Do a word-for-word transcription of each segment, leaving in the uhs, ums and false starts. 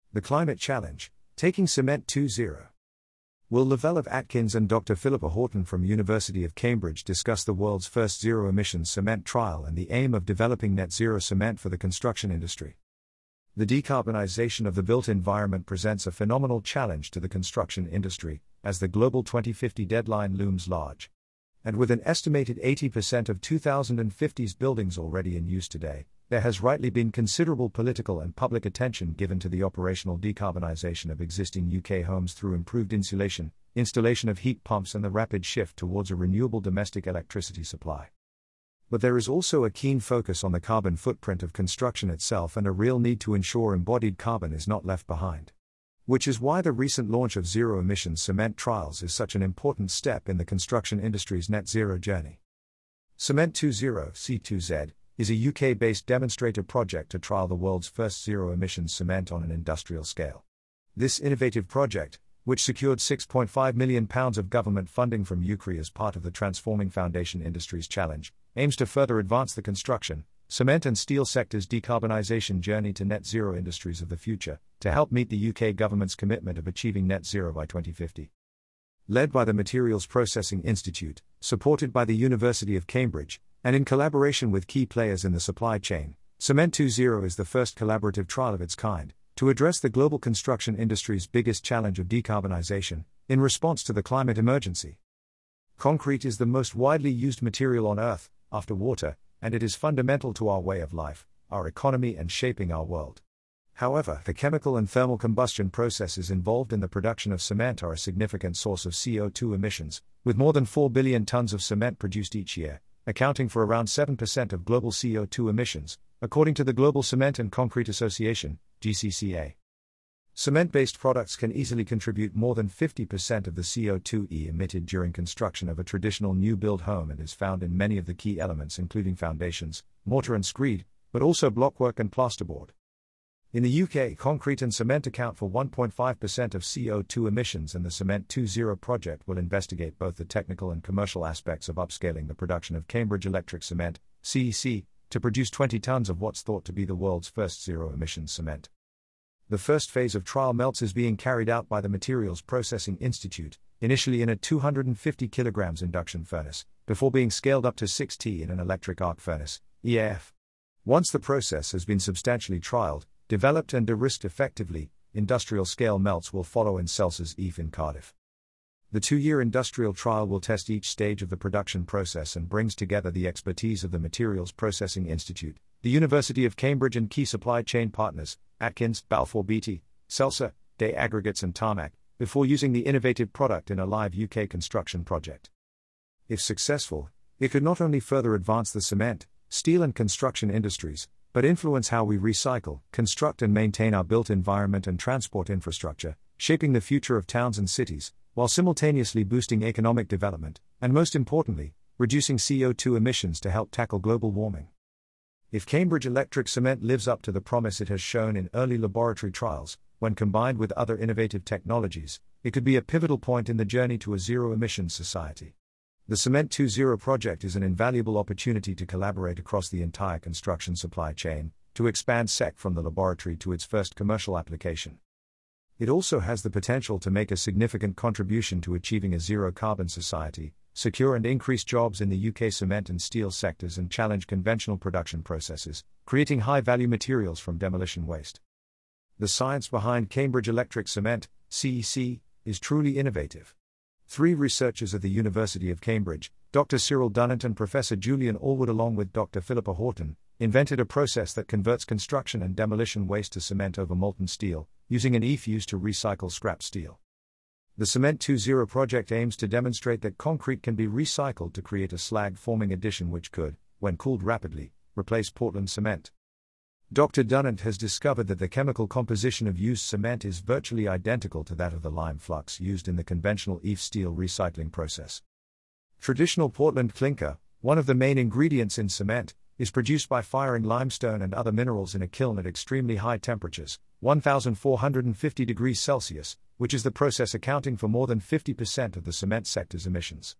The Climate Challenge, Taking Cement to Zero. Will Lavelle Atkins and Doctor Philippa Horton from University of Cambridge discuss the world's first zero-emissions cement trial and the aim of developing net-zero cement for the construction industry. The decarbonization of the built environment presents a phenomenal challenge to the construction industry, as the global twenty fifty deadline looms large. And with an estimated eighty percent of two thousand fifty's buildings already in use today, there has rightly been considerable political and public attention given to the operational decarbonization of existing U K homes through improved insulation, installation of heat pumps and the rapid shift towards a renewable domestic electricity supply. But there is also a keen focus on the carbon footprint of construction itself and a real need to ensure embodied carbon is not left behind. Which is why the recent launch of zero-emissions cement trials is such an important step in the construction industry's net zero journey. Cement two zero C two Z is a U K-based demonstrator project to trial the world's first zero-emissions cement on an industrial scale. This innovative project, which secured six point five million pounds of government funding from U K R I as part of the Transforming Foundation Industries Challenge, aims to further advance the construction, cement and steel sector's decarbonisation journey to net zero industries of the future, to help meet the U K government's commitment of achieving net zero by twenty fifty. Led by the Materials Processing Institute, supported by the University of Cambridge, and in collaboration with key players in the supply chain, Cement two zero is the first collaborative trial of its kind, to address the global construction industry's biggest challenge of decarbonisation, in response to the climate emergency. Concrete is the most widely used material on Earth, after water, and it is fundamental to our way of life, our economy and shaping our world. However, the chemical and thermal combustion processes involved in the production of cement are a significant source of C O two emissions, with more than four billion tons of cement produced each year, accounting for around seven percent of global C O two emissions, according to the Global Cement and Concrete Association, G C C A. Cement-based products can easily contribute more than fifty percent of the C O two emitted during construction of a traditional new-build home and is found in many of the key elements including foundations, mortar and screed, but also blockwork and plasterboard. In the U K, concrete and cement account for one point five percent of C O two emissions, and the Cement two zero project will investigate both the technical and commercial aspects of upscaling the production of Cambridge Electric Cement, C E C, to produce twenty tons of what's thought to be the world's first zero-emissions cement. The first phase of trial melts is being carried out by the Materials Processing Institute, initially in a two hundred fifty kilograms induction furnace, before being scaled up to six T in an electric arc furnace, E A F. Once the process has been substantially trialed, developed and de-risked effectively, industrial-scale melts will follow in Celsa's E A F in Cardiff. The two-year industrial trial will test each stage of the production process and brings together the expertise of the Materials Processing Institute, the University of Cambridge and key supply chain partners, Atkins, Balfour Beatty, Celsa, Day Aggregates and Tarmac, before using the innovative product in a live U K construction project. If successful, it could not only further advance the cement, steel and construction industries, but influence how we recycle, construct and maintain our built environment and transport infrastructure, shaping the future of towns and cities, while simultaneously boosting economic development, and most importantly, reducing C O two emissions to help tackle global warming. If Cambridge Electric Cement lives up to the promise it has shown in early laboratory trials, when combined with other innovative technologies, it could be a pivotal point in the journey to a zero-emissions society. The Cement two zero project is an invaluable opportunity to collaborate across the entire construction supply chain, to expand S E C from the laboratory to its first commercial application. It also has the potential to make a significant contribution to achieving a zero-carbon society, secure and increase jobs in the U K cement and steel sectors and challenge conventional production processes, creating high-value materials from demolition waste. The science behind Cambridge Electric Cement, C E C, is truly innovative. Three researchers at the University of Cambridge, Doctor Cyril Dunnant and Professor Julian Allwood along with Doctor Philippa Horton, invented a process that converts construction and demolition waste to cement over molten steel, using an E F used to recycle scrap steel. The Cement two zero project aims to demonstrate that concrete can be recycled to create a slag-forming addition which could, when cooled rapidly, replace Portland cement. Doctor Dunnant has discovered that the chemical composition of used cement is virtually identical to that of the lime flux used in the conventional E F steel recycling process. Traditional Portland clinker, one of the main ingredients in cement, is produced by firing limestone and other minerals in a kiln at extremely high temperatures, one thousand four hundred fifty degrees Celsius, which is the process accounting for more than fifty percent of the cement sector's emissions.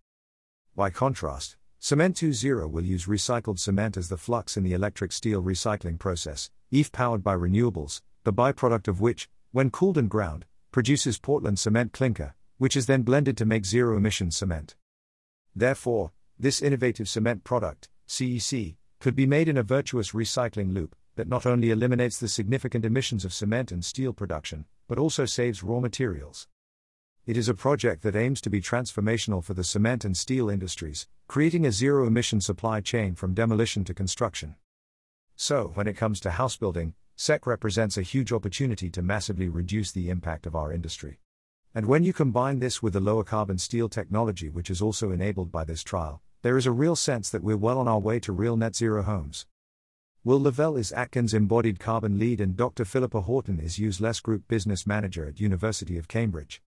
By contrast, Cement two zero will use recycled cement as the flux in the electric steel recycling process, E F powered by renewables, the byproduct of which, when cooled and ground, produces Portland cement clinker, which is then blended to make zero-emission cement. Therefore, this innovative cement product, C E C, could be made in a virtuous recycling loop that not only eliminates the significant emissions of cement and steel production, but also saves raw materials. It is a project that aims to be transformational for the cement and steel industries, creating a zero-emission supply chain from demolition to construction. So, when it comes to house building, S E C represents a huge opportunity to massively reduce the impact of our industry. And when you combine this with the lower carbon steel technology which is also enabled by this trial, there is a real sense that we're well on our way to real net zero homes. Will Lavelle is Atkins embodied carbon lead and Doctor Philippa Horton is Use Less Group business manager at University of Cambridge.